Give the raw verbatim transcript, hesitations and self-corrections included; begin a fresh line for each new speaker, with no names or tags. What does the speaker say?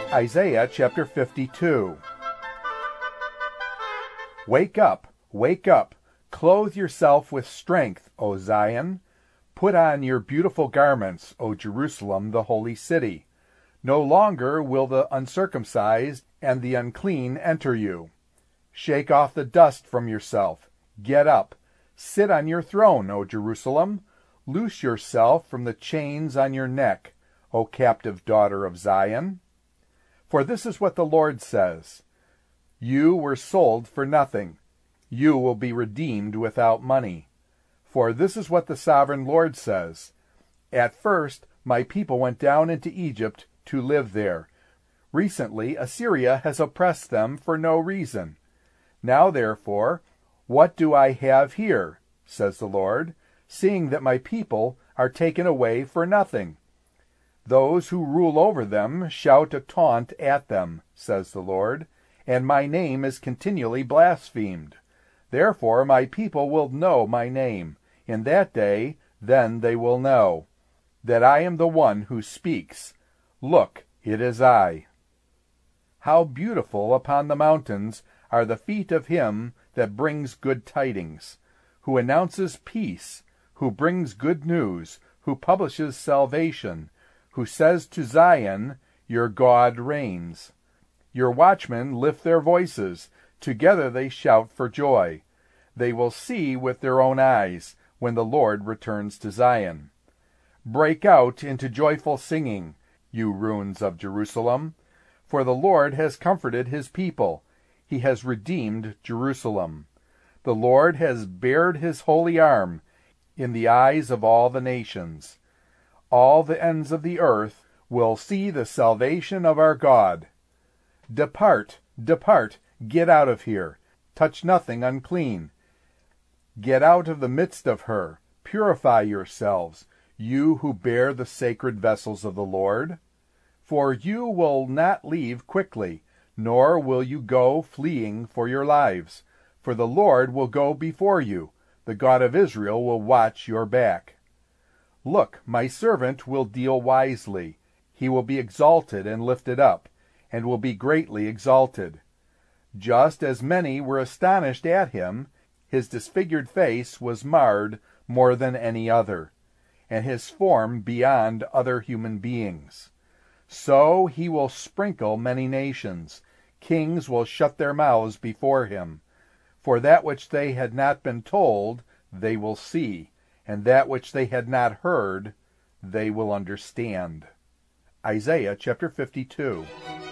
Isaiah chapter fifty-two. Wake up, wake up, clothe yourself with strength, O Zion. Put on your beautiful garments, O Jerusalem, the holy city. No longer will the uncircumcised and the unclean enter you. Shake off the dust from yourself. Get up. Sit on your throne, O Jerusalem. Loose yourself from the chains on your neck, O captive daughter of Zion. For this is what the Lord says: You were sold for nothing. You will be redeemed without money. For this is what the sovereign Lord says: At first my people went down into Egypt to live there. Recently Assyria has oppressed them for no reason. Now therefore, what do I have here, says the Lord, seeing that my people are taken away for nothing? Those who rule over them shout a taunt at them, says the Lord, and my name is continually blasphemed. Therefore my people will know my name. In that day, then they will know that I am the one who speaks. Look, it is I. How beautiful upon the mountains are the feet of him that brings good tidings, who announces peace, who brings good news, who publishes salvation, who says to Zion, Your God reigns. Your watchmen lift their voices. Together they shout for joy. They will see with their own eyes when the Lord returns to Zion. Break out into joyful singing, you ruins of Jerusalem, for the Lord has comforted his people. He has redeemed Jerusalem. The Lord has bared his holy arm in the eyes of all the nations. All the ends of the earth will see the salvation of our God. Depart, depart, get out of here. Touch nothing unclean. Get out of the midst of her. Purify yourselves, you who bear the sacred vessels of the Lord. For you will not leave quickly, nor will you go fleeing for your lives. For the Lord will go before you. The God of Israel will watch your back. Look, my servant will deal wisely. He will be exalted and lifted up, and will be greatly exalted. Just as many were astonished at him, his disfigured face was marred more than any other, and his form beyond other human beings. So he will sprinkle many nations. Kings will shut their mouths before him. For that which they had not been told, they will see, and that which they had not heard, they will understand. Isaiah chapter fifty-two.